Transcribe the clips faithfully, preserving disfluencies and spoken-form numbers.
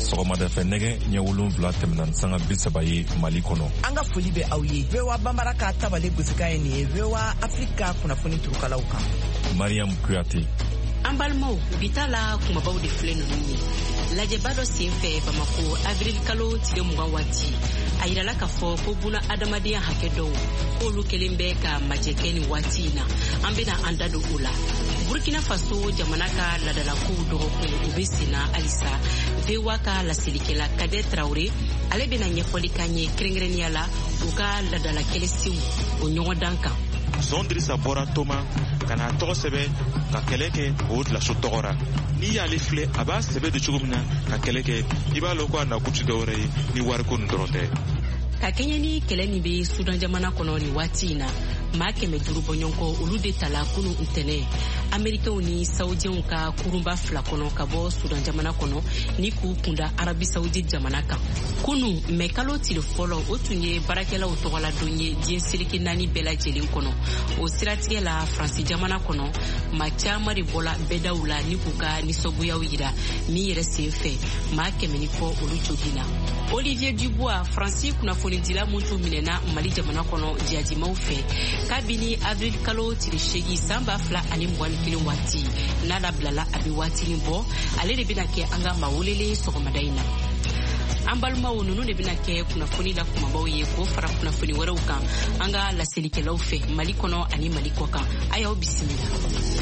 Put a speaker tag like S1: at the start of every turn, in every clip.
S1: sɔgɔmada fɛ nɛgɛ ɲɛ wolonwula tɛmɛna sanga bi saba ye Mali kɔnɔ.
S2: An ka foli bɛ aw ye. V O A Banbara ka tabale gosika ye nin ye V O A Afrika kunnafoni turukalaw kan.
S1: Mariam Kuyate.
S3: An balimaw bi ta la kumabaw de filɛ ninnu ye. Lajɛba dɔ sen fɛ Bamako avril kalo tile mugan waati a yirala k'a fɔ ko buna adamadenya hakɛ dɔw k'olu kelen bɛ ka majɛkɛ ni waati in na. An bɛna an da don o la. Burkina Faso jamana ka ladalakow dɔgɔkun u bɛ sen na halisa. V O A ka laselikɛla Kader Traoré ale bɛna ɲɛfɔli k'an ye kɛrɛnkɛrɛnnenya la u ka ladala kɛlɛsenw o ɲɔgɔndan kan.
S4: Zondrissa bɔra Toma ka n'a tɔgɔ sɛbɛ ka kɛlɛ kɛ o dilaso tɔgɔ ra. N'i y'ale filɛ a b'a sɛbɛ don cogo min na ka kɛlɛ kɛ i b'a lɔn ko a nakuti dɔwɛrɛ ye ni wariko nin dɔrɔn tɛ.
S3: Ka kɛɲɛ ni kɛlɛ min bɛ Sudan jamana kɔnɔ nin waati in na maa kɛmɛ duuru bɔɲɔgɔnkɔ olu de tala kunu ntɛnɛ Amerikɛnw ni Saoudiɛnw ka kurunba fila kɔnɔ ka bɔ Sudan jamana kɔnɔ ni k'u kunda Arabi Saoudite jamana kan. Kunu mɛ kalo tile fɔlɔ o tun ye baarakɛlaw tɔgɔladon ye diɲɛ seleke naani bɛɛ lajɛlen kɔnɔ. O siratigɛ la Faransi jamana kɔnɔ maa caman de bɔla bɛdaw la ni k'u ka nisɔngoyaw yira min yɛrɛ sen fɛ maa kɛmɛ ni kɔ olu joginna. Olivier Dubois Faransi kunnafonidila mun tun minɛna Mali jamana kɔnɔ jihadimaw fɛ kabini avril kalo tile seegin san ba fila ani mugan ni kelen waati n'a labilala a bɛ waatinin bɔ ale de bɛna kɛ an ka maa welelen sɔgɔmada in na. An balimaw ninnu de bɛna kɛ kunnafoni la kumabaw ye k'o fara kunnafoni wɛrɛw kan an ka laselikɛlaw fɛ Mali kɔnɔ ani Mali kɔkan a y'aw bisimila.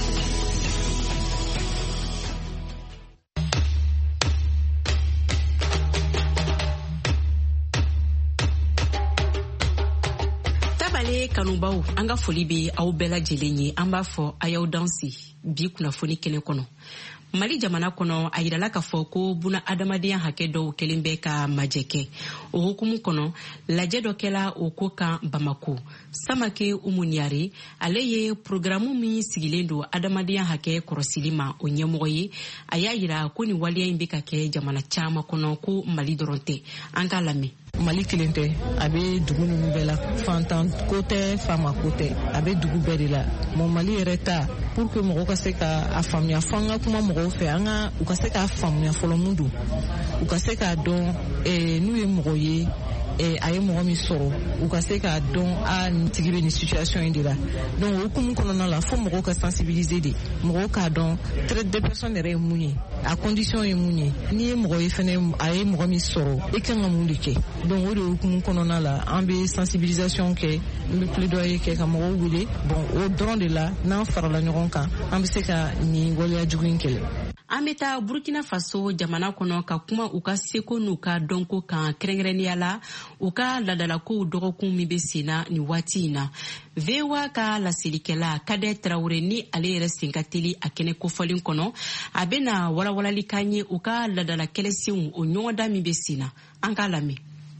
S3: Kanubaw an ka foli bɛ aw bɛɛ lajɛlen ye an b'a fɔ a y'aw dansi bi kunnafoni kɛnɛ kɔnɔ. Mali jamana kɔnɔ a yirala k'a fɔ ko buna adamadenya hakɛ dɔw kelen bɛ ka majɛ kɛ. O hukumu kɔnɔ lajɛ dɔ kɛla o ko kan Bamako. Samake Umuniare ale ye programme min sigilen don adamadenya hakɛ kɔrɔsili ma o ɲɛmɔgɔ ye. A y'a yira ko ni waleya in bɛ ka kɛ jamana caman kɔnɔ ko Mali dɔrɔn tɛ. An k'a lamɛn.
S5: Mali kelen tɛ a bɛ dugu ninnu bɛɛ la fantan ko tɛ faama ko tɛ a bɛ dugu bɛɛ de la. Mon Mali yɛrɛ ta pour que mɔgɔw ka se ka a faamuya fɔ an ka kuma mɔgɔw fɛ an ka u ka se k'a faamuya fɔlɔ mun don u ka se k'a dɔn n'u ye mɔgɔ ye a ye mɔgɔ min sɔrɔ u ka se k'a dɔn a nin tigi bɛ nin situation in de la. Donc o hukumu kɔnɔna la fo mɔgɔw ka sensibiliser de mɔgɔw k'a dɔn traite de personne yɛrɛ ye mun ye a condition ye mun ye n'i ye mɔgɔ ye fɛnɛ a ye mɔgɔ min sɔrɔ i kan ka mun de kɛ. Donc o de hukumu kɔnɔna la an bɛ sensibilisation kɛ n bɛ plaidoyer kɛ ka mɔgɔw wele bon o dɔrɔn de la n'an farala ɲɔgɔn kan an bɛ se ka nin waleya jugu in kɛlɛ.
S3: An bɛ taa Burkina Faso jamana kɔnɔ ka kuma u ka seko n'u ka dɔnko kan kɛrɛnkɛrɛnnenya la u ka ladalakow dɔgɔkun min bɛ sen na nin waati in na. V O A ka laselikɛla Kader Traoré ni ale yɛrɛ sen ka teli a kɛnɛ kofɔlen kɔnɔ a bɛna walawalali k'an ye u ka ladala kɛlɛsenw o ɲɔgɔndan min bɛ sen na. An k'a lamɛn.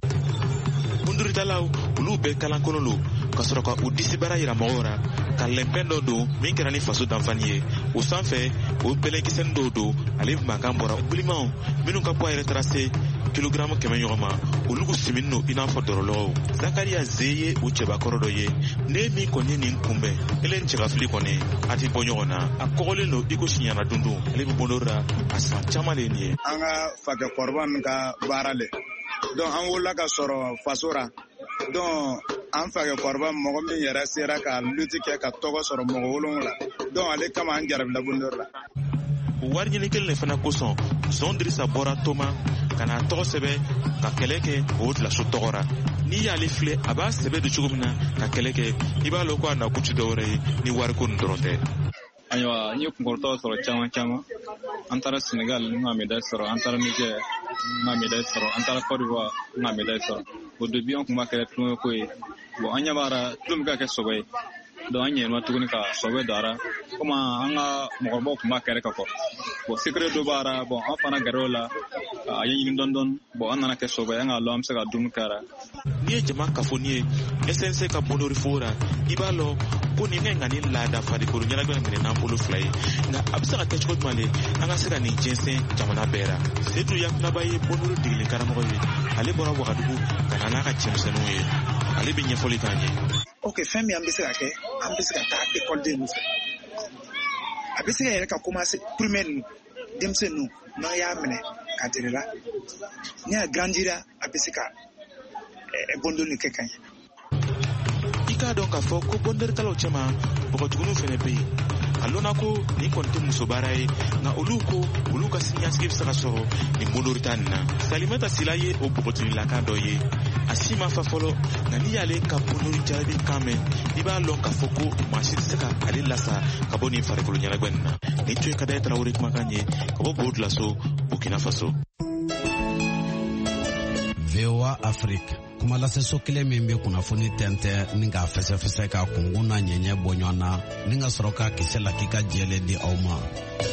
S4: Bunduritalaw olu bɛɛ kalankolon lo ka sɔrɔ ka u disi baara yira mɔgɔw ra ka lɛnpɛn dɔ don min kɛra ni faso danfani ye o sanfɛ o bɛlɛnkisɛnin dɔw don ale mankan bɔra bilimaw minnu ka poids yɛrɛ taara se kilogaramu kɛmɛ ɲɔgɔn ma olu ku simini no i n'a fɔ dɔrɔlɔgɔw. Zakariya Ze ye o cɛbakɔrɔ dɔ ye ne min kɔni ye nin kunbɛn ele ni cɛkafili kɔni a ti bɔ ɲɔgɔn na a kɔgɔlen don i ko siɲana dundun ale bɛ bɔndɔ ra a san caman de ye nin ye.
S6: An ka fakɛkɔrɔba min ka baara le donc an wolola ka sɔrɔ faso ra donc an fakɛkɔrɔba mɔgɔ min yɛrɛ sera ka lutte kɛ ka tɔgɔ sɔrɔ mɔgɔ wolonwula donc ale kama an jarabila bondɔ la.
S4: Wari ɲini kelen de fana kosɔn Zondrissa bɔra Toma ka n'a tɔgɔ sɛbɛ ka kɛlɛ kɛ o dilaso tɔgɔ ra. N'i y'ale filɛ a b'a sɛbɛ don cogo min na ka kɛlɛ kɛ i b'a lɔn ko a nakuti dɔwɛrɛ ye ni wariko nin dɔrɔn tɛ.
S7: Ayiwa n ye kunkɔrɔtaw sɔrɔ caman caman an taara Senegal n ka médaille sɔrɔ an taara Niger n ka médaille sɔrɔ an taara Côte d'Ivoire n ka médaille sɔrɔ. Au début an tun b'a kɛ tulonkɛ ko ye bon an ɲɛ b'ara tulon bɛ ka kɛ sɔbɛ ye donc an yɛlɛma tuguni ka sɔbɛ don a ra komi an ka mɔgɔbaw tun b'a kɛrɛ ka kɔ bon secret dɔ b'a ra bon an fana gɛrɛw la a ye ɲini dɔɔni dɔɔni bon an nana kɛ sɔbɛ an k'a lɔn an bɛ se ka dumuni kɛ a ra.
S4: N'i ye jama kafoni ye S N C ka bondori fo ra i b'a lɔn ko nin ka nin laada farikolo ɲɛnajɛ minɛ n'an bolo fila ye nka a bɛ se ka kɛ cogo jumɛn de an ka se ka nin jɛnsɛn jamana bɛɛ ra. Seydou Yakunaba ye bondori degeli karamɔgɔ ye ale bɔra Wagadugu ka na n'a ka cɛmisɛnninw ye ale bɛ ɲɛfɔli k'an ye.
S8: Ok, fɛn min an bɛ se ka kɛ an bɛ se ka taa ekɔliden ninnu fɛ a bɛ se ka yɛrɛ ka commencer primaire ninnu denmisɛnnin ninnu n'an y'a minɛ k'a dirila ni a grandira a bɛ se ka bondoli kɛ ka ɲɛ.
S4: I k'a dɔn k'a fɔ ko bɔndɛrikalaw cɛman bɔgɔtuguniw fɛnɛ bɛ yen a lɔnna ko nin kɔni tɛ muso baara ye nka olu ko olu ka siniɲɛsigi bɛ se ka sɔrɔ nin bondorita nin na. Salimata Sila ye o bɔgɔtugunilakan dɔ ye a si ma fa fɔlɔ nka n'i y'ale ka bondori jaabi kan mɛn i b'a lɔn k'a fɔ ko maa si tɛ se ka ale lasa ka bɔ nin farikolo ɲɛnagwɛ nin na. Nin tun ye Kadaye Tarawele kumakan ye ka bɔ Bodilaso, Burkina Faso.
S9: V O A Afrique kuma laseso kelen min bɛ kunnafoni tɛntɛ ni k'a fɛsɛfɛsɛ ka kungun na ɲɛɲɛ bɔ ɲɔgɔn na ni ka sɔrɔ ka kisɛ la k'i ka jɛlen di aw ma.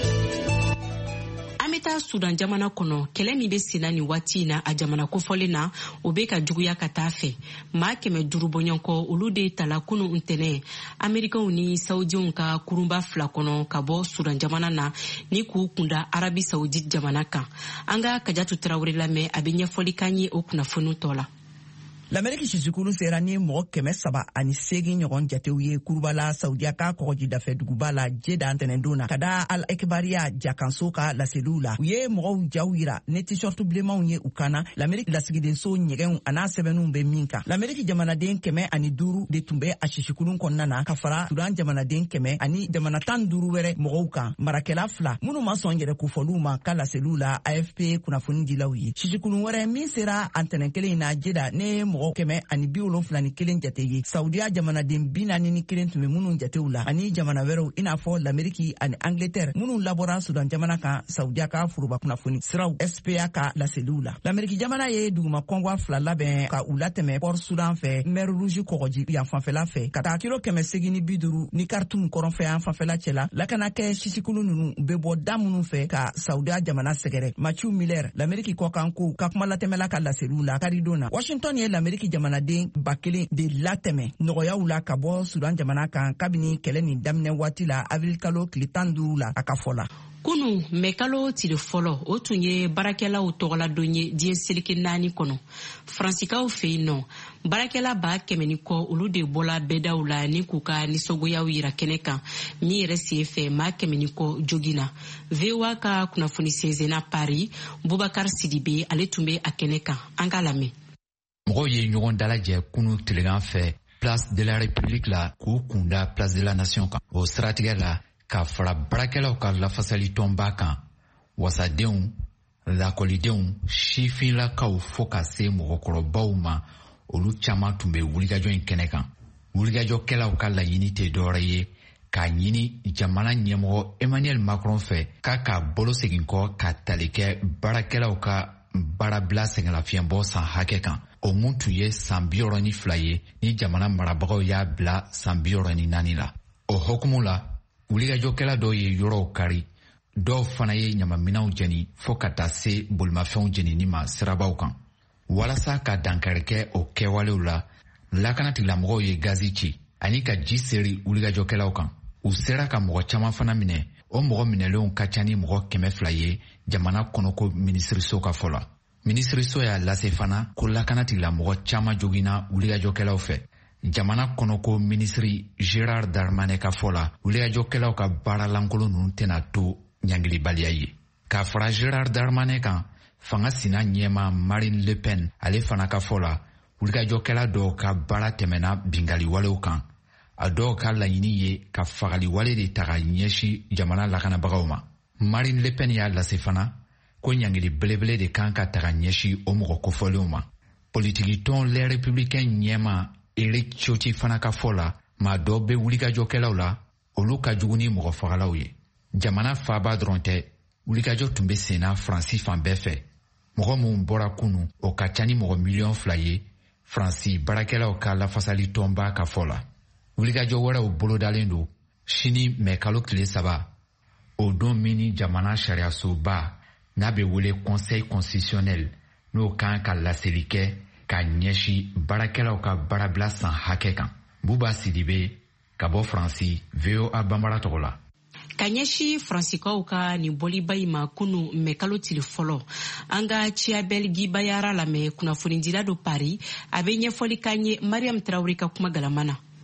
S3: An bɛ taa Sudan jamana kɔnɔ kɛlɛ min bɛ senna nin waati in na a jamana kofɔlen na o bɛ ka juguya ka taa fɛ. Maa kɛmɛ duuru bɔɲɔgɔnkɔ olu de tala kunu ntɛnɛn Amerikanw ni Saudiyenw ka kurunba fila kɔnɔ ka bɔ Sudan jamana na ni k'u kunda Arabi Saoudite jamana kan. An ka Kajatu Tarawele lamɛn a bɛ ɲɛfɔli k'an ye o kunnafoni tɔ la.
S2: L'Amérique sisikulu sera ni mɔgɔ kɛmɛ saba ani seegin ɲɔgɔn jatew ye kurubala Saudiya ka kɔgɔjidafɛ duguba la Jeda ntɛnɛndon na ka da Al Ekbariya jakanso ka laseliw la. U ye mɔgɔw jaw yira ni t-shirt bilenmanw ye u kana l'Amérique lasigidenso ɲɛgɛnw a n'a sɛbɛnninw bɛ min kan. L'Amérique jamanaden kɛmɛ ani duuru de tun bɛ a sisikulu kɔnɔna na ka fara Sudan jamanaden kɛmɛ ani jamana tan duuru wɛrɛ mɔgɔw kan. Marakɛla fila minnu ma sɔn yɛrɛ kofɔliw ma ka laseliw la A F P kunnafoni dilaw ye. Sisikulu wɛrɛ min sera a ntɛnɛn kelen na Jeda ne mɔgɔ kɛmɛ ani bi wolonfila ni kelen jate ye. Saudiya jamanaden bi naani ni kelen tun bɛ minnu jatew la ani jamana wɛrɛw i n'a fɔ l'Amérique ani Angleterre minnu labɔra Sudan jamana kan Saudiya ka furuba kunnafoni siraw S P A ka laseliw la. L'Amérique jamana ye duguma kɔngɔ fila labɛn ka u latɛmɛ Port Sudan fɛ Mer Rouge kɔgɔji yan fanfɛla fɛ ka taa kilo kɛmɛ segin ni bi duuru ni Khartoum kɔrɔnfɛ yan fanfɛla cɛla. Lakana kɛ sisikulu ninnu bɛ bɔ da minnu fɛ ka Saudiya jamana sɛgɛrɛ. Mathieu Miller l'Amérique kɔkan ko ka kuma latɛmɛla ka laseliw la karidona. Washington ye l'Amérique jamanaden ba kelen de latɛmɛ nɔgɔyaw la ka bɔ Sudan jamana kan kabini kɛlɛ nin daminɛ waati la avril kalo tile tan duuru la a ka fɔ la.
S3: Kunu mɛkalo tile fɔlɔ o tun ye baarakɛlaw tɔgɔladon ye diɲɛ seleke naani kɔnɔ. Fransikaw fɛ yen nɔ baarakɛla ba kɛmɛ ni kɔ olu de bɔla bɛdaw la ni k'u ka nisɔngoyaw yira kɛnɛ kan min yɛrɛ sen fɛ maa kɛmɛ ni kɔ jogina. V O A ka kunnafoni sɛnsɛnna Paris Bubakar Sidibe ale tun bɛ a kɛnɛ kan an ka lamɛn.
S10: Mɔgɔw ye ɲɔgɔn dalajɛ kunu tilegan fɛ Place de la République la k'u kunda Place de la Nation kan. O siratigɛ la ka fara baarakɛlaw ka lafasali tɔnba kan wasadenw lakɔlidenw sifinlakaw fɔ ka se mɔgɔkɔrɔbaw ma olu caman tun bɛ wulikajɔ in kɛnɛ kan. Wulikajɔkɛlaw ka laɲini tɛ dɔwɛrɛ ye k'a ɲini jamana ɲɛmɔgɔ Emmanuel Macron fɛ k'a ka bolo segin kɔ ka tali kɛ baarakɛlaw ka baarabila sɛgɛnlafiɲɛbɔ san hakɛ kan. O mun tun ye san bi wɔɔrɔ ni fila ye ni jamana marabagaw y'a bila san bi wɔɔrɔ ni naani la. O hukumu la wulikajɔkɛla dɔw ye yɔrɔw kari dɔw fana ye ɲamaminɛw jeni fɔɔ ka taa se bolimafɛnw jenini ma sirabaw kan. Walasa ka dankari kɛ o kɛwalew la lakana tigilamɔgɔw ye gazi ci ani ka ji seri wulikajɔkɛlaw kan. U sera ka mɔgɔ caman fana minɛ. O mɔgɔ minɛlenw ka ca ni mɔgɔ kɛmɛ fila ye jamana kɔnɔko minisiriso ka fɔ la. Minisiriso y'a lase fana ko lakana tigilamɔgɔ caman jogina wulikajɔkɛlaw fɛ. Jamana kɔnɔko minisiri Gérard Darmanin ka fɔ la wulikajɔkɛlaw ka baara lankolon ninnu tɛna to ɲangilibaliya ye. K'a fara Gérard Darmanin kan fanga sina ɲɛma Marine Le Pen ale fana ka fɔ la wulikajɔkɛla dɔw ka baara tɛmɛna bingaliwalew kan. A dɔw ka laɲini ye ka fagaliwale de ta ka ɲɛsi jamana lakanabagaw ma. Marine Le Pen y'a lase fana ko ɲangili belebele de kan ka ta ka ɲɛsi o mɔgɔ kofɔlenw ma. Politiki tɔn les républicains ɲɛma Eric Ciotti fana ka fɔ la maa dɔw bɛ wulikajɔkɛlaw la olu ka jugu ni mɔgɔ fagalaw ye. Jamana faaba dɔrɔn tɛ wulikajɔ tun bɛ senna Faransi fan bɛɛ fɛ. Mɔgɔ minnu bɔra kunu o ka ca ni mɔgɔ miliyɔn fila ye Faransi baarakɛlaw ka lafasali tɔnba ka fɔ la. Wulikajɔ wɛrɛw bolodalen don sini mɛ kalo tile saba o don min ni jamana sariyasoba n'a bɛ wele conseil constitutionnel n'o kan ka laseli kɛ ka ɲɛsi baarakɛlaw ka baarabila san hakɛ kan. Buba Sidibe ka bɔ Faransi V O A Banbara tɔgɔ la.
S3: Ka ɲɛsi Fransikaw ka nin bɔliba in ma kunu mɛ kalo tile fɔlɔ an ka Ciyabɛl Gibayara lamɛn kunnafonidila do Paris a bɛ ɲɛfɔli k'an ye Mariam Traoré ka kuma galama na.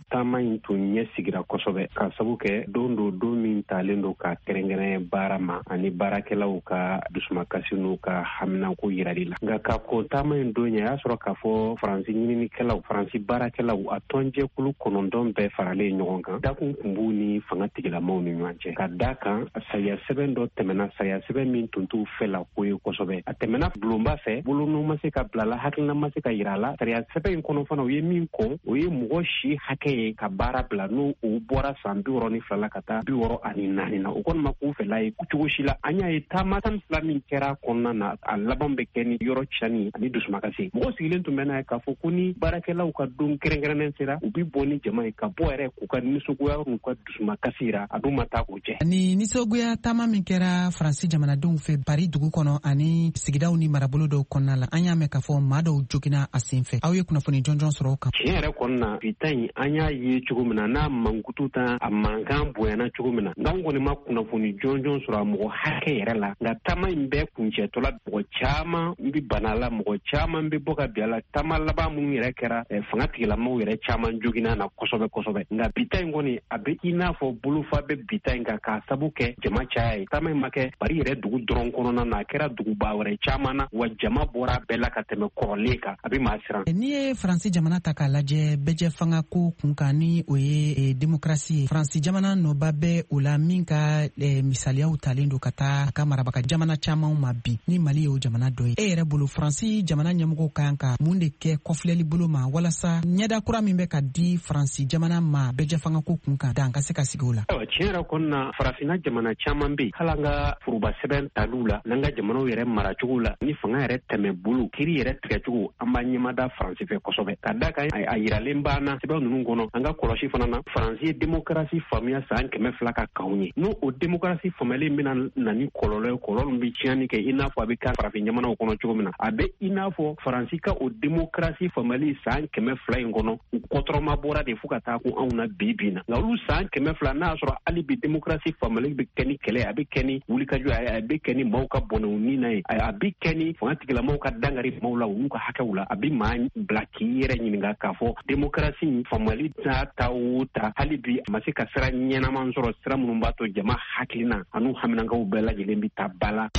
S11: taama in tun ɲɛ sigira kosɛbɛ ka sabu kɛ don do don min talen do ka kɛrɛnkɛrɛn baara ma ani baarakɛlaw ka dusumakasi n'u ka haminako yirali la nka ka kɔn taama in don ɲɛ y'a sɔrɔ k'a fɔ faransi ɲininikɛlaw faransi baarakɛlaw a tɔnjɛkulu kɔnɔntɔn bɛɛ faralen ɲɔgɔn kan dakun kun b'u ni fanga tigilamaw ni ɲɔgɔn cɛ ka daa kan sariya sɛbɛn dɔ tɛmɛna sariya sɛbɛn min tun t'u fɛ la ko ye kosɛbɛ a tɛmɛna bulonba fɛ bolonu ma se ka bila la hakilina ma se ka yira la sariya sɛbɛn in kɔnɔ fana u ye min kɔn o ye mɔgɔ si hakɛ ye ka baara bila n'u u bɔra san bi wɔɔrɔ ni fila la ka taa bi wɔɔrɔ ani naani na o kɔni ma k'u fɛla ye cogo si la an y'a ye taama tan fila min kɛra kɔnɔna na a laban bɛ kɛ ni yɔrɔ cani ani dusumakasi mɔgɔ sigilen tun bɛ n'a ye k'a fɔ ko ni baarakɛlaw ka don kɛrɛnkɛrɛnnen sera u bi bɔ ni jama ye ka bɔ yɛrɛ k'u ka nisɔngoya n'u ka dusumakasi yira a dun ma taa o jɛ.
S12: Ni nisɔngoya taama min kɛra Faransi jamanadenw fɛ Paris dugu kɔnɔ ani sigidaw ni marabolo dɔw kɔnɔna la an y'a mɛn k'a fɔ maa dɔw joginna a sen fɛ aw ye kunnafoni jɔnjɔn sɔrɔ o kan.
S11: Tiɲɛ yɛrɛ kɔnɔna bi ta in an y'a ye cogo min na n'a mankutu ta a mankan bonyana cogo min na n'an kɔni ma kunnafoni jɔnjɔn sɔrɔ a mɔgɔ hakɛ yɛrɛ la nka taama in bɛɛ kuncɛtɔla mɔgɔ caman bi bana la mɔgɔ caman bi bɔ ka bin a la taama laban minnu yɛrɛ kɛra fanga tigilamaw yɛrɛ caman joginna na kosɛbɛ kosɛbɛ nka bi ta in kɔni a bɛ i n'a fɔ bolofa bɛ bi ta in kan k'a sabu kɛ jama caya ye taama in ma kɛ Paris yɛrɛ dugu dɔrɔn kɔnɔna na a kɛra duguba wɛrɛ caman na wa jama bɔra bɛɛ la ka tɛmɛ kɔrɔlen kan a bɛ maa siran.
S12: N'i ye Faransi jamana ta k'a lajɛ bɛjɛ fanga ko kunkan ni o ye démocratie ye Faransi jamana nɔba bɛ o la min ka misaliyaw talen don ka taa a ka marabaga jamana caman ma bi ni Mali ye o jamana dɔ ye e yɛrɛ bolo Faransi jamana ɲɛmɔgɔw kan ka mun de kɛ kɔfilɛli bolo ma walasa ɲɛda kura min bɛ ka di Faransi jamana ma bɛjɛ fanga ko kunkan dan ka se ka sigi o la.
S11: Tiɲɛ yɛrɛ kɔnɔna farafinna jamana caman bɛ yen hali an ka furuba sɛbɛn taliw la n'an ka jamanaw yɛrɛ maracogo la ni fanga yɛrɛ tɛmɛ bolo kiri yɛrɛ tigɛcogo an b'a ɲɛmada Faransi fɛ kosɛbɛ ka da kan a yiralen b'an na sɛbɛn ninnu kɔnɔ an ka kɔlɔsi fana na Faransi ye démocratie faamuya san kɛmɛ fila ka kanw ye n'o o démocratie faamuyali bɛna na ni kɔlɔlɔ ye kɔlɔlɔ min bɛ tiɲɛni kɛ i n'a fɔ a bɛ ka farafin jamanaw kɔnɔ cogo min na a bɛ i n'a fɔ Faransi ka o démocratie faamuyali san kɛmɛ fila in kɔnɔ u kɔtɔrɔma bɔra de fo ka taa kun anw na bi bi na nka olu san kɛmɛ fila n'a y'a sɔrɔ hali bi démocratie faamuyali bɛ kɛ ni kɛlɛ a bɛ kɛ ni wulikajɔ a bɛ kɛ ni maaw ka bɔnɛw ni na ye a bɛ kɛ ni fanga tigilamaaw ka dangari maaw la olu ka hakɛw la a bɛ maa bila k'i yɛrɛ ɲininka k'a fɔ démocratie faamuyali ta ta o ta hali bi a ma se ka sira ɲɛnaman sɔrɔ sira minnu b'a to jama hakilina an'u haminankaw bɛɛ lajɛlen bi ta ba la.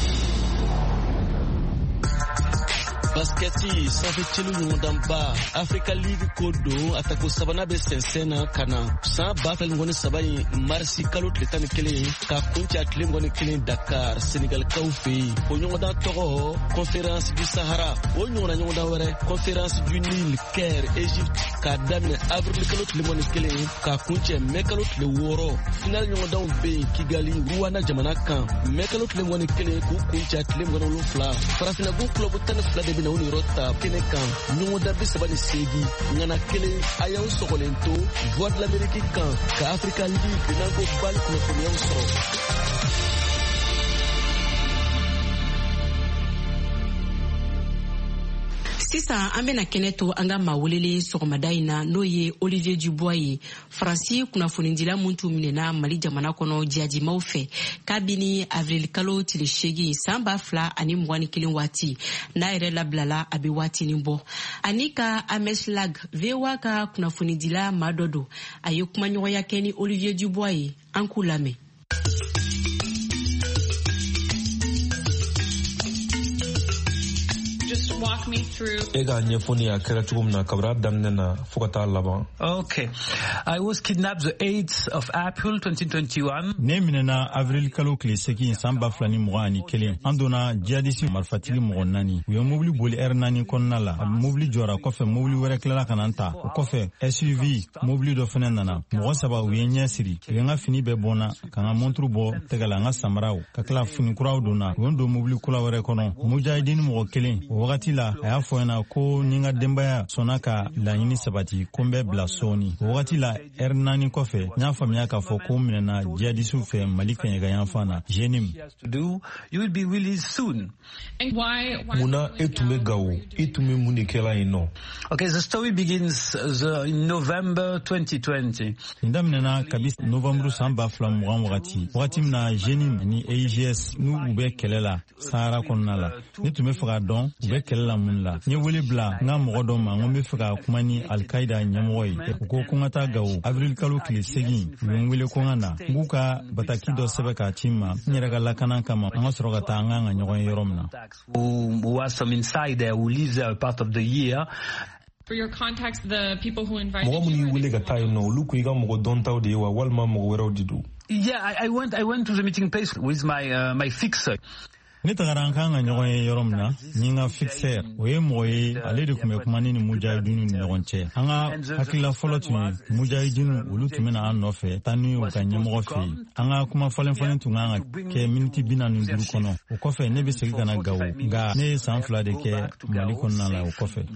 S13: Basketi sanfɛ celu ɲɔgɔndanba Africa League ko don a tako sabanan bɛ sɛnsɛn na ka na san ba fila ni saba in marisi kalo tile tan ni kelen ka kuncɛ tile mugan kelen Dakar Senegalikaw fɛ yen o ɲɔgɔndan tɔgɔ Conférence du Sahara o ɲɔgɔnna ɲɔgɔndan wɛrɛ Conférence du Nil Caire Égypte k'a daminɛ avril kalo tile mugan kelen ka kuncɛ mai kalo tile wɔɔrɔ final ɲɔgɔndanw bɛ yen Kigali Rwanda jamana kan mai kalo tile mugan kelen k'u kuncɛ tile mugan wolonwula farafinna gun club tan ni fila de bɛ na u ni yɔrɔ ta kɛnɛ kan ɲɔgɔndan bi saba ni seegin ŋana kelen a y'aw sɔgɔlen to Voix de l'Amérique kan ka Africa League n'an ko bali kunnafoniyaw sɔrɔ.
S3: Sisan an bɛna kɛnɛ to an ka maa welelen sɔgɔmada in na n'o ye Olivier Dubois ye Faransi kunnafonidila mun tun minɛna Mali jamana kɔnɔ jihajimaw fɛ kabini avril kalo tile seegin san ba fila ani mugan ni kelen waati n'a yɛrɛ labilala a bɛ waatinin bɔ ani ka Ames Lag V O A ka kunnafonidila maa dɔ don a ye kumaɲɔgɔnya kɛ ni Olivier Dubois ye an k'u lamɛn.
S1: E ka ɲɛfɔni a kɛra cogo min na kabara daminɛ na fo ka taa laban.
S14: Okay. I was kidnapped the eighth of April twenty twenty-one.
S15: Ne minɛna avril kalo tile seegin san ba fila ni mugan ani kelen an donna jihadisi marifatigi mɔgɔ naani u ye mobili boli ɛri naani kɔnɔna la mobili jɔra kɔfɛ mobili wɛrɛ tilala ka na ta o kɔfɛ S U V mobili dɔ fɛnɛ nana mɔgɔ saba u ye ɲɛ siri u ye n ka fini bɛɛ bɔnna ka n ka monturu bɔ tɛgɛ la n ka samaraw ka tila fini kuraw donna u ye don mobili kura wɛrɛ kɔnɔ mujahidini mɔgɔ kelen o wagati la a y'a fɔ n na ko ni n ka denbaya sɔnna ka laɲini sabati ko n bɛ bila sɔɔni o wagati la ɛri naani kɔfɛ n y'a faamuya k'a fɔ ko n minɛna jihadisiw fɛ Mali kɛɲɛkayanfan na jenim.
S1: Munna e tun bɛ Gawo i tun bɛ mun de kɛla yen nɔ.
S14: Okay, the story begins the, in November twenty twenty.
S15: Nin daminɛna kabi novembre san ba fila mugan wagati wagati min na jenim ni A I G S n'u u bɛ kɛlɛ la Sahara kɔnɔna la ne tun bɛ fɛ ka dɔn u bɛ be kella mun la nye wele bla nga mɔgɔ dɔ ma ngo be fɛ ka kuma ni Al-Qaeda ɲɛmɔgɔ ye u ko ko n ka taa Gawo avril kalo tile segin u ye n wele ko n ka na n k'u ka bataki dɔ sɛbɛ k'a ci n ma n yɛrɛ ka lakana kama an ka sɔrɔ ka taa an ka kan ka ɲɔgɔn ye yɔrɔ min na.
S14: Who was some insider who lives there part of the year.
S16: For your context, the people who invited
S1: mɔgɔ mun wele ka taa yen nɔ olu ko i ka mɔgɔ dɔntaw de ye wa walima mɔgɔ wɛrɛw de do.
S14: Yeah, I, I went I went to the meeting place with my uh, my fixer.
S15: Ne tagara an kan ka ɲɔgɔn ye yɔrɔ min na ni n ka fixer o ye mɔgɔ ye ale de tun bɛ kuma ni ni mujahidinu ni ɲɔgɔn cɛ an ka hakilila fɔlɔ tun ye mujahidinu olu tun bɛna an nɔfɛ taa ni u ka ɲɛmɔgɔ fɛ yen an ka kuma fɔlen-fɔlen tun kan ka kɛ miniti bi naani ni duuru kɔnɔ o kɔfɛ ne bɛ segin ka na Gawo nka ne ye san fila de kɛ Mali kɔnɔna la o kɔfɛ.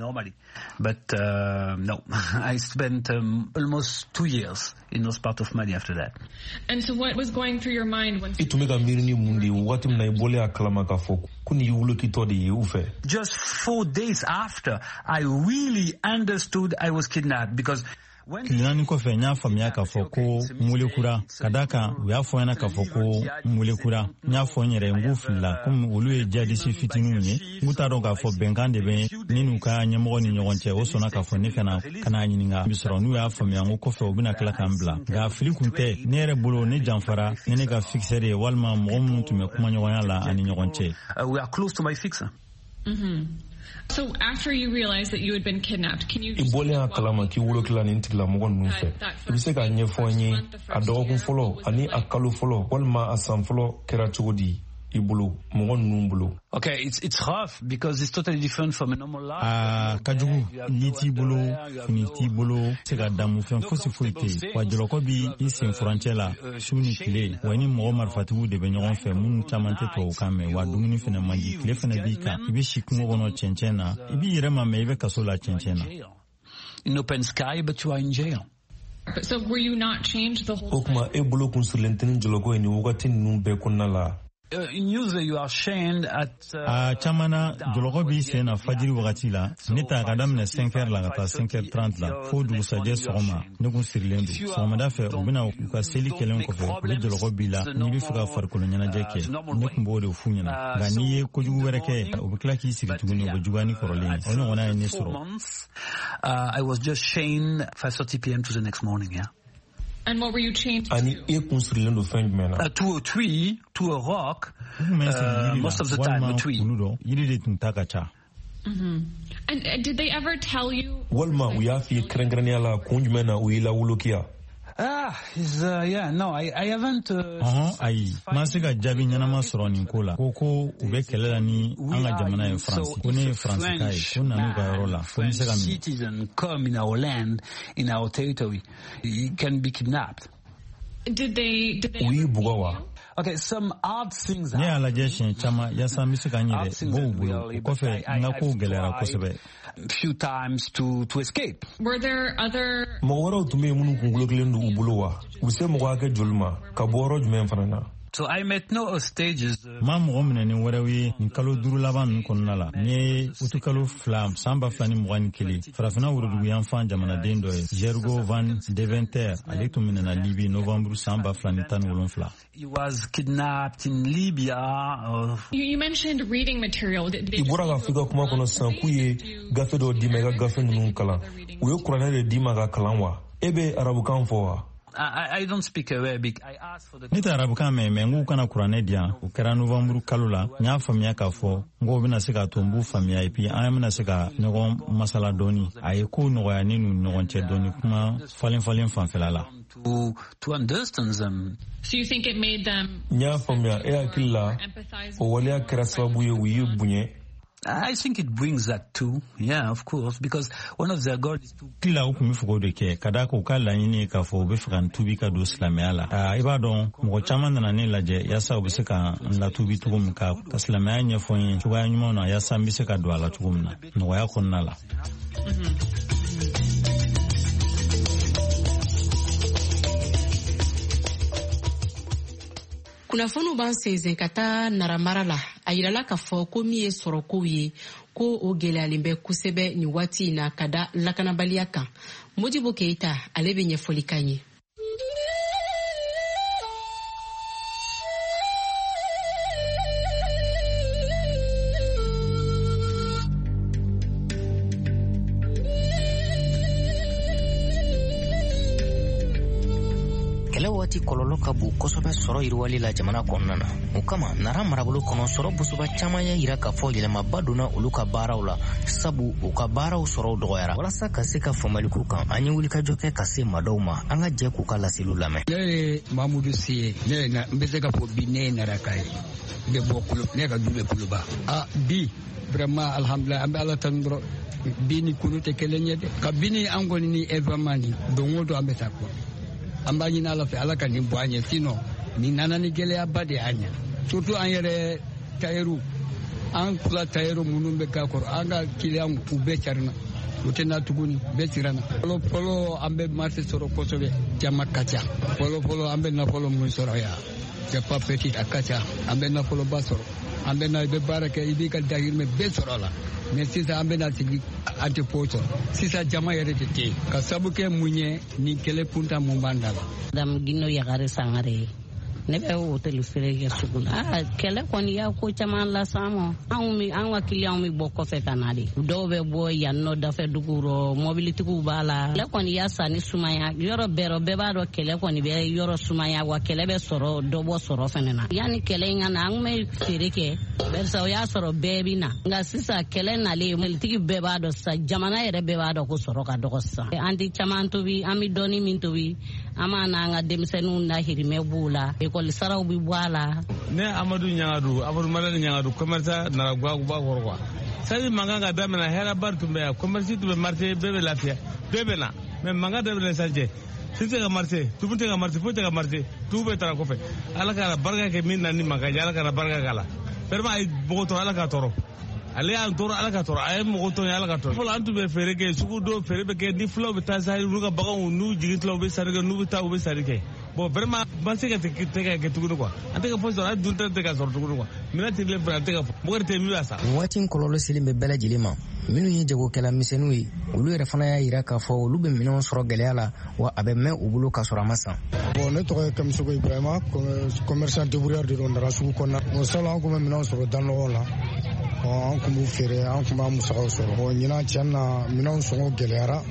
S14: But uh, no, I spent um, almost two years in those part of Mali after that.
S16: And so what was going through your mind when...
S1: Itu meka miiri ni mun de wagati min na I bɔlen a kalama k'a fɔ ko nin y'i wolokitɔ de ye u fɛ.
S14: Just four days after, I really understood I was kidnapped because
S15: tile naani kɔfɛ n y'a faamuya k'a fɔ ko n welekura ka da kan u y'a fɔ n ɲɛna k'a fɔ ko n welekura n y'a fɔ n yɛrɛ n k'u filila komi olu ye jihadisi fitininw ye n k'u t'a dɔn k'a fɔ bɛnkan de bɛ ne n'u ka ɲɛmɔgɔ ni ɲɔgɔn cɛ o sɔnna k'a fɔ ne kana kana ɲininka bi sɔrɔ n'u y'a faamuya n ko kɔfɛ u bɛna tila k'an bila nka fili kun tɛ ne yɛrɛ bolo ne janfara ne ne ka fixer ye walima mɔgɔ minnu tun bɛ kuma ɲɔgɔnya la ani ɲɔgɔn cɛ.
S14: We are close to my fixer.
S16: Mm-hmm. So after you realized that you had been kidnapped, can you...
S1: I bɔlen a kalama k'i wolokila nin tigilamɔgɔ ninnu fɛ i bɛ se k'a ɲɛfɔ n ye a dɔgɔkun fɔlɔ ani a kalo fɔlɔ walima a san fɔlɔ kɛra cogo di i bolo mɔgɔ ninnu bolo.
S14: Okay, it's it's rough because it's totally different from a normal life.
S15: Ah, ka jugu ni t'i bolo fini t'i bolo se ka damu fɛn fosi foyi tɛ wa jɔlɔkɔ bi i sen furancɛ la su ni tile wa ni mɔgɔ marifatigiw de bɛ ɲɔgɔn fɛ minnu caman tɛ tubabukan mɛn wa dumuni fɛnɛ man di tile fɛnɛ b'i kan i bɛ si kungo kɔnɔ cɛncɛn na i b'i yɛrɛ ma mɛn i bɛ kaso la cɛncɛn na.
S14: In open sky, but you are in jail.
S16: So were you not changed the whole
S1: time? O kuma e bolo kun sirilen tɛ ni jɔlɔkɔ ye nin wagati ninnu bɛɛ kɔnɔna la.
S14: Uh, in usually you are shamed at
S15: uh, camana jɔlɔkɔ b'i sen na fajiri wagati la ne ta ka daminɛ cinq heures la ka taa cinq heures trente la fo dugusajɛ sɔgɔma ne kun sirilen don sɔgɔmada fɛ u bɛna u ka seli kɛlen kɔfɛ u bɛ jɔlɔkɔ b'i la n'i bɛ fɛ ka farikolo ɲɛnajɛ kɛ ne kun b'o de f'u ɲɛna nka n'i ye kojugu wɛrɛ kɛ u bɛ tila k'i sigi tuguni u bɛ juguya ni kɔrɔlen o ɲɔgɔnna ye ne sɔrɔ.
S14: I was just shamed five thirty p m to the next morning. Yeah.
S16: And what were you changed
S1: to? Uh,
S14: to a tree, to a rock, uh, most of the time a tree.
S16: Mm-hmm. And uh, did they ever tell you?
S1: Walma, we have to krengraniala kunjmena uila ulokia.
S14: Ah, is uh, yeah, no, I I haven't.
S15: Uh huh. Ayi, masika jabi nyana masoro ni kola. Koko ube kelela ni anga jamana ya France. Kone France kai. Kona nuka rola.
S14: French citizen come in our land, in our territory, he can be kidnapped.
S16: Did they? Did they?
S1: We bugawa.
S14: Okay, some odd things.
S15: Ne ala jeshin chama yasa misika nyere bo bulo. Kofe ngako gelera kosebe.
S14: Few times to to escape.
S16: Were there other?
S1: Mawara utume munu kungulo kilendo ubulowa. Use mwake julma kaboro jume mfana.
S14: So I met no stages.
S15: Ma mɔgɔ minɛ ni wɛrɛw ye nin kalo duuru laban ninnu kɔnɔna la n ye utu kalo fila san ba fila ni mugan ni kelen farafina worodugu yanfan jamanaden dɔ ye Gergo van Deventer ale tun minɛna Libi novembre san ba fila ni tan ni wolonfila.
S14: He was kidnapped in Libya. Uh...
S16: You, you mentioned reading material.
S1: I bɔra ka fika kuma kɔnɔ sisan k'u ye gafe dɔ d'i ma i ka gafe ninnu kalan u ye kuranɛ de d'i ma ka kalan wa e bɛ arabukan fɔ wa?
S14: I, I don't speak Arabic. I asked for the...
S15: Ne tɛ arabukan mɛn mɛ n k'u kana kuranɛ di yan o kɛra novembre kalo la n y'a faamuya k'a fɔ n ko bɛna se ka to n b'u faamuya et puis an bɛna se ka ɲɔgɔn masala dɔɔni a ye kow nɔgɔya ne n'u ɲɔgɔn cɛ dɔɔni kuma falen-falen fanfɛla la.
S14: To, to understand them.
S16: So you think it made them...
S1: N y'a faamuya e hakili la o waleya kɛra sababu ye u ye bonya.
S14: I think it brings that too. Yeah, of course, because one of their goals is to...
S15: Kila u kun bɛ fɔ de kɛ ka da ko ka laɲini k'a fɔ u bɛ fɛ ka n tubi ka don silamɛya la. I b'a dɔn mɔgɔ caman nana ne lajɛ yaasa u bɛ se ka n latubi cogo min ka ka silamɛya ɲɛfɔ n ye cogoya ɲumanw na yaasa n bɛ se ka don a la cogo min na nɔgɔya kɔnɔna la.
S3: Kunnafoniw b'an sɛnsɛn ka taa naramara la a yirala k'a fɔ ko min ye sɔrɔkow ye ko o gɛlɛyalen bɛ kosɛbɛ nin waati in na ka da lakanabaliya kan. Modibo Keita ale bɛ ɲɛfɔli k'an ye.
S17: wagati kɔlɔlɔ ka bon kosɛbɛ sɔrɔ yiriwali la jamana kɔnɔna na. O kama nara marabolo kɔnɔ sɔrɔ bosoba caman y'a yira k'a fɔ yɛlɛmaba donna olu ka baaraw la, sabu u ka baaraw sɔrɔ dɔgɔyara. Walasa ka se ka faamaliku kan, an ye wulikajɔ kɛ ka se madaw ma, an ka jɛ k'u ka laseliw lamɛn.
S18: Ne ye Mamudu Si ye, ne na n bɛ se ka fɔ bi ne ye naraka ye, n bɛ bɔ kulo, ne ka du bɛ Kuluba. Ah bi vraiment alhamdulillah an bɛ Ala tanu dɔrɔn. Bi ni kunu tɛ kelen ye dɛ. Ka bi ni an kɔni ni événement ni don o don an bɛ taa kɔ. An b'a ɲini Ala fɛ Ala ka nin bɔ an ɲɛ, sinon nin nana ni gɛlɛyaba de y'an ɲɛ. Surtout an yɛrɛ tailleur an kula tailleur minnu bɛ k'a kɔrɔ, an ka client u bɛɛ carinna. O tɛ na tuguni, bɛɛ siranna. Fɔlɔ fɔlɔ an bɛ marché sɔrɔ kosɛbɛ, jama ka ca. Fɔlɔ fɔlɔ an bɛ nafolo mun sɔrɔ yan, c'est pas petit, a ka ca. An bɛ nafoloba sɔrɔ. An bɛ na i bɛ baara kɛ, i b'i ka dahirimɛ bɛɛ sɔrɔ a la. Mais sisan an bɛ na sigi an tɛ foyi sɔrɔ. Sisan jama yɛrɛ de tɛ yen. Ka sabu kɛ mun ye nin kɛlɛ kunta mun b'an da la.
S19: Madame Gino Yagare Sangare. Ne bɛ hôtel feere kɛ sugu la. Ah kɛlɛ kɔni y'a ko caman las'an ma. Anw mi an ka client bɛ bɔ kɔfɛ ka na de. Dɔw bɛ bɔ yan nɔ dafɛ dugu rɔ, mobilitigiw b'a la. Kɛlɛ kɔni y'a sa ni sumaya. Yɔrɔ bɛɛ bɛɛ b'a dɔn kɛlɛ kɔni bɛ yɔrɔ sumaya wa kɛlɛ bɛ sɔrɔ dɔ bɔ sɔrɔ fɛnɛ na. Yanni kɛlɛ in ka na an bɛ feere kɛ. Barisa o y'a sɔrɔ bɛɛ bɛ na. Nka sisan kɛlɛ nalen mobilitigi bɛɛ b'a dɔn sisan, jamana yɛrɛ bɛɛ b'a dɔn ko sɔrɔ ka dɔgɔ sisan. An tɛ caman tobi, an bɛ dɔɔni min tobi, an b'a n'an ka denmisɛnninw dahirimɛ b'u la. Ekɔli saraw bɛ bɔ a la.
S20: Ne Amadu Ɲagadu, Amadu Malɛni Ɲagadu, commerçant nana Guaguba kɔrɔ quoi. Sadi mankan ka daminɛ hɛrɛba tun bɛ yan, commerce tun bɛ marché, bɛɛ bɛ lafiya, bɛɛ bɛ na. Mais mankan daminɛ sisan si tɛ ka marché, tubu tɛ ka marché, foyi tɛ ka marché, tubu bɛ taga kɔfɛ. Ala ka barika kɛ min na ni mankan ye, Ala ka barika k'a la. Vraiment a ye mɔgɔ tɔɔrɔ, Ala ka tɔɔrɔ. Ale y'an tɔɔrɔ, Ala ka tɔɔrɔ, a ye mɔgɔ tɔɔrɔ, Ala ka tɔɔrɔ. Fɔlɔ an tun bɛ feere kɛ, sugu dɔw feere bɛ kɛ, ni fulaw bɛ taa sari, n'u ka baganw n'u jigintila u bɛ sari kɛ, n'u bɛ taa u bɛ sari kɛ. Bon vraiment man se ka tɛ ka kɛ tuguni quoi. An tɛ ka foyi sɔrɔ, an dun tɛ ka sɔrɔ tuguni quoi. Minɛn tɛ dilan an tɛ ka fɔ. Mɔgɔ tɛ min b'a sa.
S17: Waati in kɔlɔlɔ selen bɛ bɛɛ lajɛlen ma. Minnu ye jagokɛla misɛnninw ye, olu yɛrɛ fana y'a yira k'a fɔ olu bɛ minɛnw sɔrɔ gɛlɛya la, wa a bɛ mɛn u bolo k'a sɔrɔ a ma san.
S21: Bon ne tɔgɔ ye Kamisogo Ibrahima, commerçant débrouillard de don Dara sugu kɔnɔna. Bon salon an tun bɛ minɛnw sɔrɔ danɔgɔw la. Bon an tun b'u feere, an tun b'a musakaw sɔrɔ. Bon ɲinan tiɲɛ na minɛnw sɔngɔ gɛlɛyara.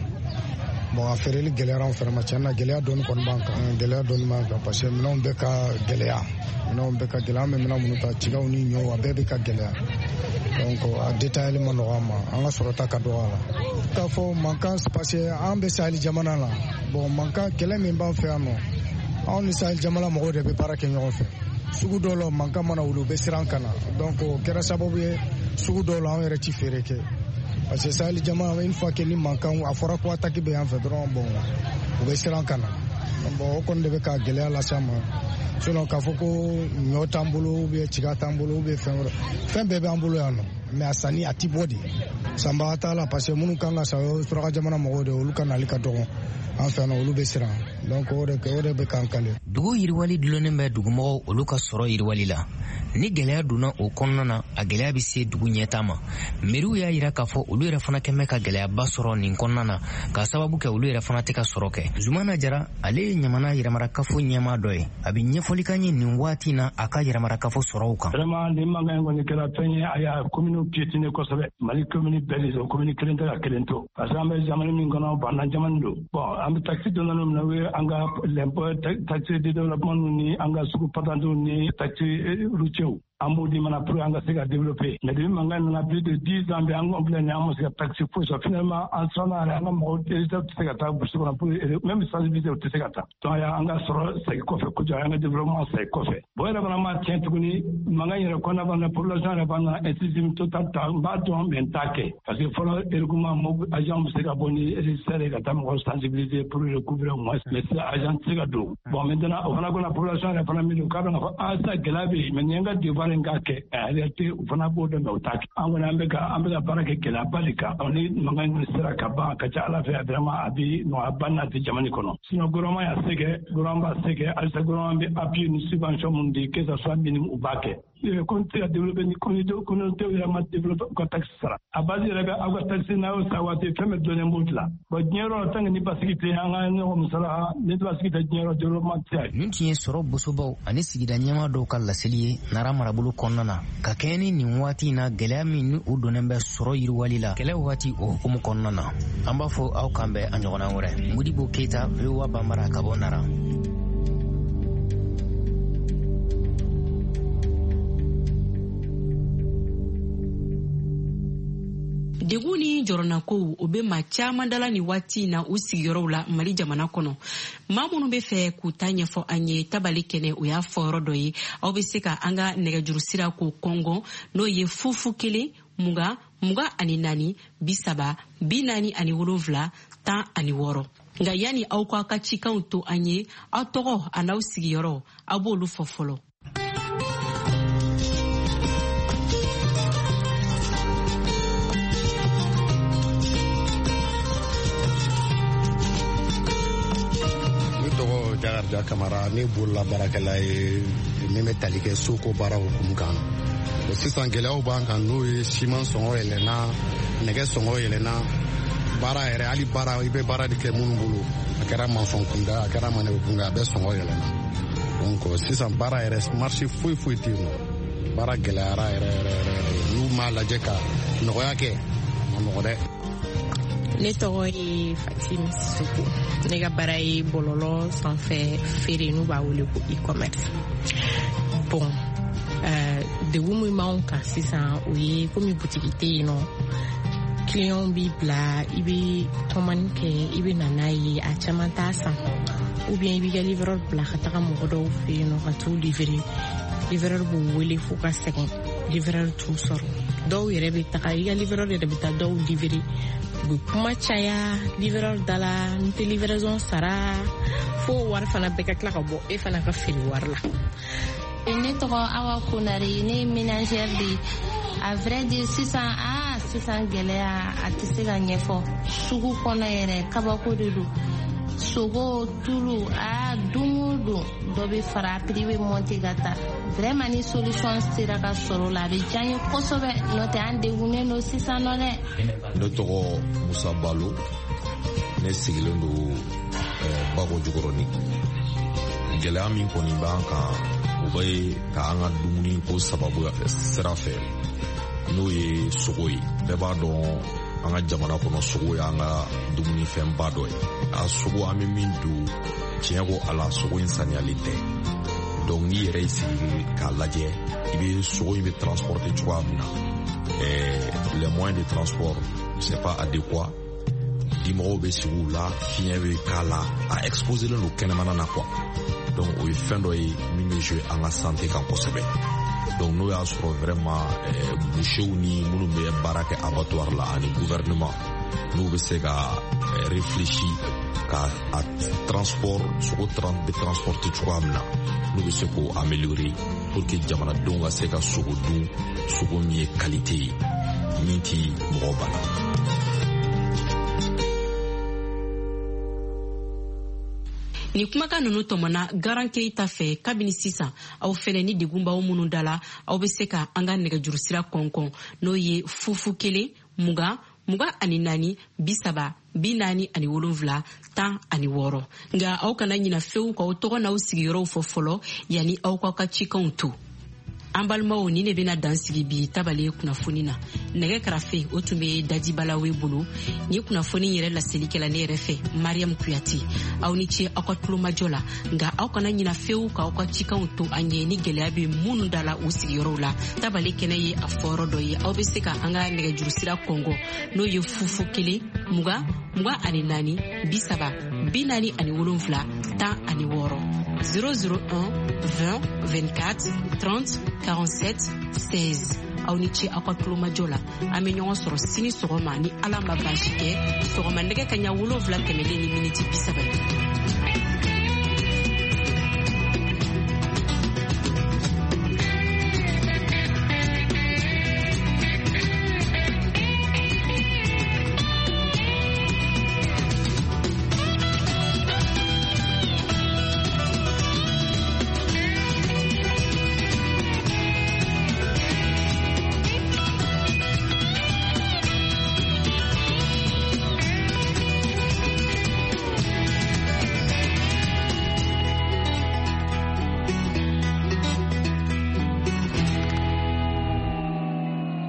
S21: Bon a feereli gɛlɛyara an fɛnɛ ma, tiɲɛ na gɛlɛya dɔɔni kɔni b'an kan, gɛlɛya dɔɔni b'an kan parce que minɛnw bɛ ka gɛlɛya, minɛnw bɛ ka gɛlɛya, an bɛ minɛn minnu ta tigaw ni ɲɔw a bɛɛ bɛ ka gɛlɛya, donc a détaillé ma nɔgɔ an ma, an ka sɔrɔta ka dɔgɔ a la. K'a fɔ mankan parce que an bɛ Sahel jamana la, bon mankan kɛlɛ min b'an fɛ yan nɔ, anw ni Sahel jamana mɔgɔw de bɛ baara kɛ ɲɔgɔn fɛ. Sugu dɔw la mankan mana wuli u bɛ siran ka na, donc o kɛra sababu ye sugu dɔw la an yɛrɛ ti feere kɛ. Parce que Sahel jamana une fois que ni mankan a fɔra ko attaque bɛ yan fɛ dɔrɔn bon u bɛ siran ka na, bon o kɔni de bɛ ka gɛlɛya lase an ma. Sinon k'a fɔ ko ɲɔ t'an bolo ou bien tiga t'an bolo ou bien fɛn wɛrɛ, fɛn bɛɛ b'an bolo yan nɔ, mais a sanni a ti bɔ de, sanbaga t'a la parce que minnu kan ka sa o ye suraka jamana mɔgɔw de, olu ka nali ka dɔgɔ, an fɛ yan olu bɛ siran, donc o de o de bɛ k'an kale.
S17: Dugu yiriwali dulonnen bɛ dugumɔgɔw olu ka sɔrɔ yiriwali la. Ni gɛlɛya donna o kɔnɔna na, a gɛlɛya bɛ se dugu ɲɛtaa ma. Meriw y'a yira k'a fɔ olu yɛrɛ fana kɛmɛ ka gɛlɛyaba sɔrɔ nin kɔnɔna na, k'a sababu kɛ olu yɛrɛ fana tɛ ka sɔrɔ kɛ. Zumana Jara, ale ye ɲamana yɛrɛmarakafo ɲɛmaa dɔ ye. A bɛ ɲɛfɔli k'an ye nin waati in na a ka yɛrɛmarakafo sɔrɔw kan.
S22: Vraiment nin mankan in kɔni kɛra fɛn ye, a y'a commune piétiner kosɛbɛ. Mali commune bɛɛ de don, commune kelen tɛ ka kelen to. Parce que an bɛ jamana min kɔnɔ, banna jamana don. Bon an bɛ taxe dɔ nana minɛ, o ye an ka l'impôt taxe de développement ni an ka sugu patantiw ni taxe routiers. An b'o di mana pour an ka se ka développer. Mais depuis mankan nana plus de dix ans bɛ an ko filɛ nin an ma se ka taxe foyi sɔrɔ. Finalement an siranna yɛrɛ an ka mɔgɔw tɛ se ka taa burusi kɔnɔ pour même sensibiliser u tɛ se ka taa. Donc an ka sɔrɔ segin kɔfɛ kojugu, an ka développement segin kɔfɛ. Bon yɛrɛ fana ma tiɲɛ tuguni, mankan yɛrɛ kɔnɔna fana population yɛrɛ fana incisif total ta n b'a dɔn mais n t'a kɛ. Parce que fɔlɔ eriguma mɔgɔ agent bɛ se ka bɔ ni registre ka taa mɔgɔw sensibiliser pour recouvrer au moins, mais sisan agent tɛ se ka don. Bon maintenant o fana kɔnɔ population yɛrɛ fana min k'a dɔn k'a fɔ ah sisan gɛlɛya bɛ yen mais nin ye n ka devoir in k'a kɛ. En réalité u fana b'o dɔn mais u t'a kɛ. An kɔni an bɛ ka an bɛ ka baara kɛ gɛlɛyaba de kan. Ni mankan in sera ka ban a ka ca Ala fɛ vraiment a bɛ nɔgɔyaba nati jamana kɔnɔ. Sinon gouvernement y'a se kɛ, gouvernement b'a se kɛ, halisa gouvernement bɛ appui ni subvention minnu di que ça soit minimum u b'a kɛ. Ko n tɛ ka développer ni communauté yɛrɛ ma développer u ka taxe sara. A base yɛrɛ bɛ aw ka taxe n'a y'o sa waati fɛn bɛɛ dɔnnen b'o dilan. Bon diɲɛ yɔrɔ tant que ni basigi tɛ an ka ɲɔgɔn musala ni basigi tɛ diɲɛ yɔrɔ développement tɛ yen.
S17: Nin tun ye sɔrɔ bosobaw ani sigida ɲɛmaa dɔw ka laseli ye Nara marabolo kɔnɔna na ka kɛɲɛ ni nin waati in na gɛlɛya min ni u donnen bɛ sɔrɔ yiriwali la kɛlɛ waati o hukumu kɔnɔna na. An b'a fɔ aw kan bɛn a ɲɔgɔnna wɛrɛ. Modibo Keita, V O A Banbara ka bɔ Nara.
S3: deguni jorona ko o be ma caman dala ni waati na u sigiyɔrɔw la Mali jamana kɔnɔ. Maa minnu be fɛ k'u ta ɲɛfɔ an ye tabali kɛnɛ o y'a fɔ yɔrɔ dɔ ye. Aw be se ka an ka nɛgɛjuru sira ko kɔngɔ n'o ye fufu kelen muga muga ani naani bi saba bi naani ani wolonfila tan ani wɔɔrɔ. Nka yani aw k'a ka cikanw to an ye aw tɔgɔ a n'aw sigiyɔrɔ aw b'olu fɔ fɔlɔ.
S5: Jakarta Kamara ne bolola baarakɛla ye min bɛ tali kɛ soko baara hukumu kan na. Sisan gɛlɛyaw b'an kan n'o ye siman sɔngɔ yɛlɛnna nɛgɛ sɔngɔ yɛlɛnna baara yɛrɛ hali baara i bɛ baara de kɛ minnu bolo a kɛra mansɔn kunda a kɛra manɛgɛ kunda a bɛɛ sɔngɔ yɛlɛnna. Donc sisan baara yɛrɛ marché foyi foyi tɛ yen nɔ baara gɛlɛyara yɛrɛ yɛrɛ yɛrɛ n'u m'a lajɛ ka nɔgɔya kɛ a ma nɔgɔ dɛ.
S6: Ne tɔgɔ ye Fatim Sissoko. Ne ka baara ye bɔlɔlɔ sanfɛ feere n'u b'a wele ko e-commerce. Bon, euh, degun min b'anw kan sisan o ye komi butigi tɛ yen nɔ. Client b'i bila i bɛ tɔmɔni kɛ i bɛ na n'a ye a caman t'a san ou bien i b'i ka livreur bila ka taga mɔgɔ dɔw fɛ yen nɔ ka t'u livrer. Livreur b'u wele fo ka sɛgɛn livreur t'u sɔrɔ. Dɔw yɛrɛ bɛ taga i ka livreur yɛrɛ bɛ taa dɔw livrer. U bɛ kuma caya livreur dala n tɛ livraison sara fo wari fana bɛɛ ka tila ka bɔ e fana ka feere wari la.
S23: Ne tɔgɔ Awa Konare ne ye ménagère de ye. A vrai dire sisan ah sisan gɛlɛya a tɛ se ka ɲɛfɔ sugu kɔnɔ yɛrɛ kabako de don. Sogo tulu a don o don dɔ bɛ fara a prix bɛ monter ka taa. Vraiment ni solution sera ka sɔrɔ la a bɛ diya n ye kosɛbɛ n'o tɛ an degunnen don sisan nɔ dɛ.
S24: Ne tɔgɔ Musa Balo ne sigilen don Bako Jukɔrɔni. Gɛlɛya min kɔni b'an kan o bɛ ka an ka dumuni ko sababu sira fɛ n'o ye sogo ye. Bɛɛ b'a dɔn an ka jamana kɔnɔ sogo y'an ka dumunifɛnba dɔ ye. A sogo an bɛ min don tiɲɛ ko Ala sogo in saniyalen tɛ. Donc n'i yɛrɛ y'i sigi k'a lajɛ i bɛ sogo in bɛ transporter cogoya min na les moyens de transport c'est pas adéquat. Dimɔgɔw bɛ sigi u la fiɲɛ bɛ k'a la a exposé len don kɛnɛmana na quoi. Donc o ye fɛn dɔ ye min bɛ jouer an ka santé kan kosɛbɛ. Donc n'o y'a sɔrɔ vraiment bouchers ni minnu bɛ baara kɛ abattoir la ani gouvernement n'u bɛ se ka réfléchir ka a transport sogo bɛ transporter cogoya min na n'u bɛ se k'o améliorer pour que jamanadenw ka se ka sogo dun sogo min ye qualité ye min ti mɔgɔ bana.
S3: Ni kumakan ninnu tɔmɔna Garan Keita fɛ kabini sisan aw fɛnɛ ni degun b'aw minnu da la aw bɛ se ka an ka nɛgɛjuru sira kɔnkɔn n'o ye fufu kelen mugan mugan ani naani bi saba bi naani ani wolonfila tan ani wɔɔrɔ. Nka aw kana ɲina fewu k'aw tɔgɔ n'aw sigiyɔrɔw fɔ fɔlɔ yanni aw k'aw ka cikanw to. An balimaw ni ne bɛna dansigi bi tabali kunnafoni na. Nɛgɛ karafe o tun bɛ Dadi Balawe bolo. Ni kunnafoni yɛrɛ laselikɛla ne yɛrɛ fɛ Mariam Kuyate. Aw ni ce aw ka tulomajɔ la nka aw kana ɲina fewu k'aw ka cikanw to an ye ni gɛlɛya bɛ minnu da la u sigiyɔrɔw la. Tabali kɛnɛ ye a fɔyɔrɔ dɔ ye aw bɛ se ka an ka nɛgɛjuru sira kɔngɔ n'o ye fufu kelen mugan mugan ani naani bi saba bi naani ani wolonfila tan ani wɔɔrɔ. zéro zéro un vingt vingt-quatre trente quarante-sept seize. Aw ni ce aw ka tulomajɔ la an bɛ ɲɔgɔn sɔrɔ sini sɔgɔma ni Ala ma baasi kɛ sɔgɔma nɛgɛ kaɲa wolonfila tɛmɛlen ni miniti bi saba.